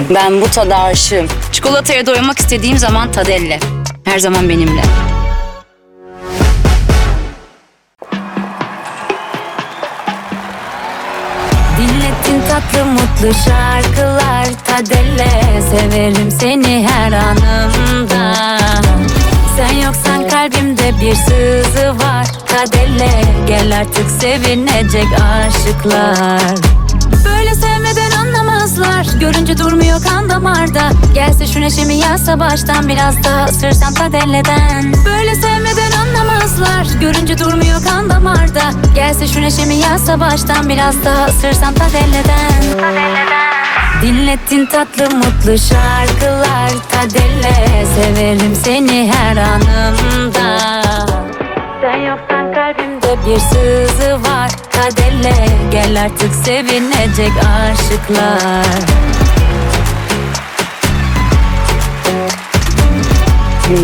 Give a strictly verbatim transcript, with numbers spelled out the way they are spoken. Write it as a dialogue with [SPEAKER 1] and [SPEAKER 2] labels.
[SPEAKER 1] Ben bu tada aşığım.
[SPEAKER 2] Çikolataya doymak istediğim zaman Tadelle. Her zaman benimle.
[SPEAKER 3] Dinlettin tatlı mutlu şarkılar Tadelle. Severim seni her anımda. Sen yoksan kalbimde bir sızı var Tadelle. Gel artık sevinecek aşıklar. Böyle sevmeden anlamazlar. Görünce durmuyor kan damarda. Gelse şu neşemi yazsa baştan, biraz daha ısırsam Tadelle'den. Böyle sevmeden anlamazlar. Görünce durmuyor kan damarda. Gelse şu neşemi yazsa baştan, biraz daha ısırsam Tadelle'den. Dinlettin tatlı mutlu şarkılar Tadelle. Severim seni her anımda. Sen yoksan kalbimde bir sızı var Tadelle. Gel artık sevinecek aşıklar.